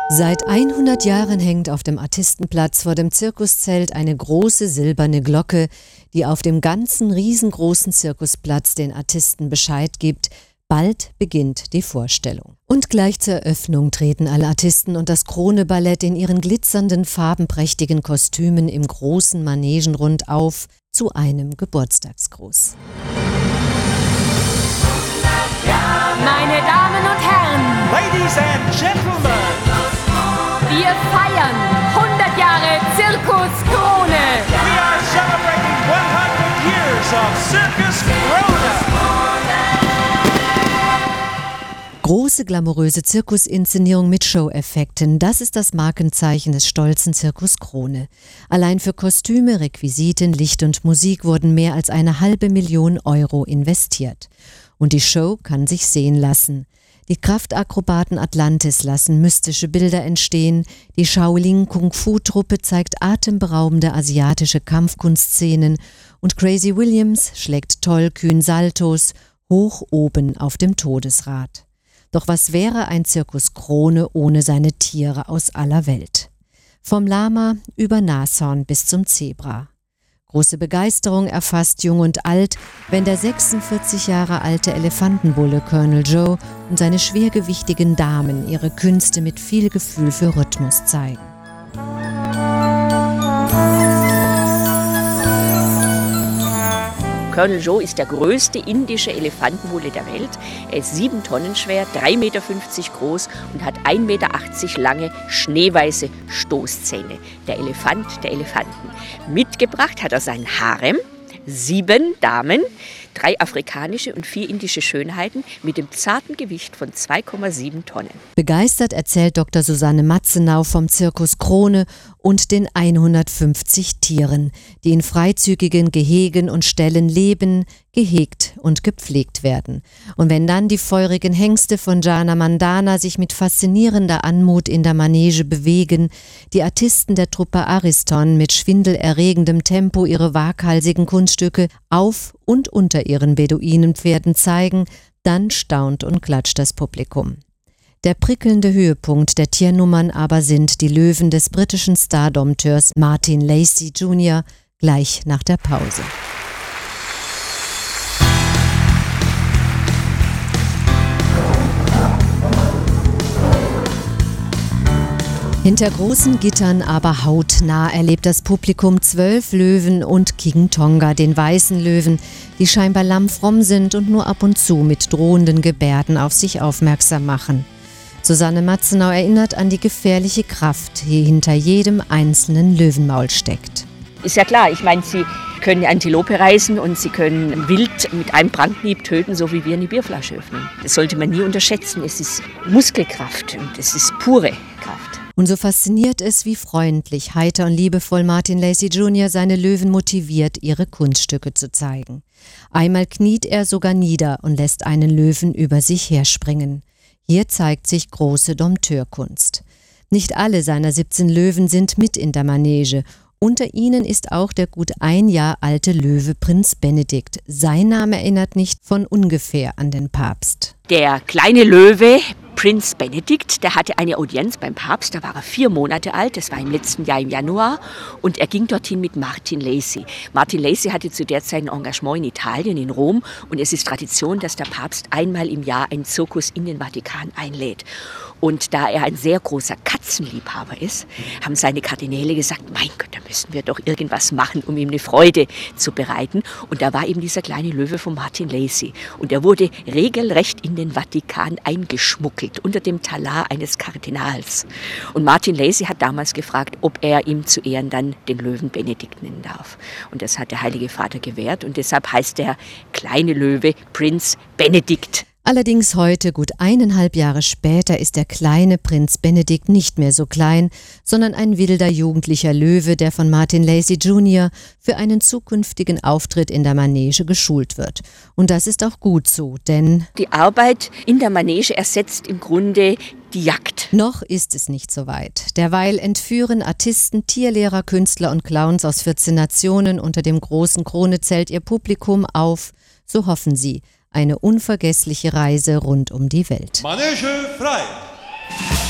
Seit 100 Jahren hängt auf dem Artistenplatz vor dem Zirkuszelt eine große silberne Glocke, die auf dem ganzen riesengroßen Zirkusplatz den Artisten Bescheid gibt: Bald beginnt die Vorstellung. Und gleich zur Eröffnung treten alle Artisten und das Krone-Ballett in ihren glitzernden, farbenprächtigen Kostümen im großen Manegenrund auf zu einem Geburtstagsgruß. Meine Damen und Herren, Ladies and Gentlemen, wir feiern 100 Jahre Zirkus Krone. we are celebrating 100 years of Circus Krone. Große, glamouröse Zirkusinszenierung mit Show-Effekten, das ist das Markenzeichen des stolzen Zirkus Krone. Allein für Kostüme, Requisiten, Licht und Musik wurden mehr als 500.000 Euro investiert. Und die Show kann sich sehen lassen. Die Kraftakrobaten Atlantis lassen mystische Bilder entstehen, die Shaolin-Kung-Fu-Truppe zeigt atemberaubende asiatische Kampfkunstszenen und Crazy Williams schlägt tollkühn Saltos hoch oben auf dem Todesrad. Doch was wäre ein Zirkus Krone ohne seine Tiere aus aller Welt? Vom Lama über Nashorn bis zum Zebra. Große Begeisterung erfasst Jung und Alt, wenn der 46 Jahre alte Elefantenbulle Colonel Joe und seine schwergewichtigen Damen ihre Künste mit viel Gefühl für Rhythmus zeigen. Colonel Joe ist der größte indische Elefantenbulle der Welt. Er ist 7 Tonnen schwer, 3,50 Meter groß und hat 1,80 Meter lange, schneeweiße Stoßzähne. Der Elefant der Elefanten. Mitgebracht hat er seinen Harem, 7 Damen, 3 afrikanische und 4 indische Schönheiten mit dem zarten Gewicht von 2,7 Tonnen. Begeistert erzählt Dr. Susanne Matzenau vom Zirkus Krone und den 150 Tieren, die in freizügigen Gehegen und Ställen leben, gehegt und gepflegt werden. Und wenn dann die feurigen Hengste von Jana Mandana sich mit faszinierender Anmut in der Manege bewegen, die Artisten der Truppe Ariston mit schwindelerregendem Tempo ihre waghalsigen Kunststücke auf und unter ihren Beduinenpferden zeigen, dann staunt und klatscht das Publikum. Der prickelnde Höhepunkt der Tiernummern aber sind die Löwen des britischen Star-Dompteurs Martin Lacey Jr. gleich nach der Pause. Hinter großen Gittern aber hautnah erlebt das Publikum 12 Löwen und King Tonga, den weißen Löwen, die scheinbar lammfromm sind und nur ab und zu mit drohenden Gebärden auf sich aufmerksam machen. Susanne Matzenau erinnert an die gefährliche Kraft, die hinter jedem einzelnen Löwenmaul steckt. Ist ja klar, ich meine, sie können eine Antilope reißen und sie können wild mit einem Brandhieb töten, so wie wir eine Bierflasche öffnen. Das sollte man nie unterschätzen. Es ist Muskelkraft und es ist pure Kraft. Und so fasziniert es, wie freundlich, heiter und liebevoll Martin Lacey Jr. seine Löwen motiviert, ihre Kunststücke zu zeigen. Einmal kniet er sogar nieder und lässt einen Löwen über sich herspringen. Hier zeigt sich große Dompteurkunst. Nicht alle seiner 17 Löwen sind mit in der Manege. Unter ihnen ist auch der gut 1 Jahr alte Löwe Prinz Benedikt. Sein Name erinnert nicht von ungefähr an den Papst. Der kleine Löwe, Prinz Benedikt, der hatte eine Audienz beim Papst, da war er 4 Monate alt, das war im letzten Jahr im Januar, und er ging dorthin mit Martin Lacey. Martin Lacey hatte zu der Zeit ein Engagement in Italien, in Rom, und es ist Tradition, dass der Papst einmal im Jahr einen Zirkus in den Vatikan einlädt. Und da er ein sehr großer Katzenliebhaber ist, haben seine Kardinäle gesagt, mein Gott, da müssen wir doch irgendwas machen, um ihm eine Freude zu bereiten. Und da war eben dieser kleine Löwe von Martin Lacey. Und er wurde regelrecht in den Vatikan eingeschmuggelt, unter dem Talar eines Kardinals. Und Martin Lacey hat damals gefragt, ob er ihm zu Ehren dann den Löwen Benedikt nennen darf. Und das hat der Heilige Vater gewährt. Und deshalb heißt der kleine Löwe Prinz Benedikt. Allerdings heute, gut 1,5 Jahre später, ist der kleine Prinz Benedikt nicht mehr so klein, sondern ein wilder jugendlicher Löwe, der von Martin Lacey Jr. für einen zukünftigen Auftritt in der Manege geschult wird. Und das ist auch gut so, denn die Arbeit in der Manege ersetzt im Grunde die Jagd. Noch ist es nicht so weit. Derweil entführen Artisten, Tierlehrer, Künstler und Clowns aus 14 Nationen unter dem großen Kronezelt ihr Publikum auf, so hoffen sie, eine unvergessliche Reise rund um die Welt. Manege frei!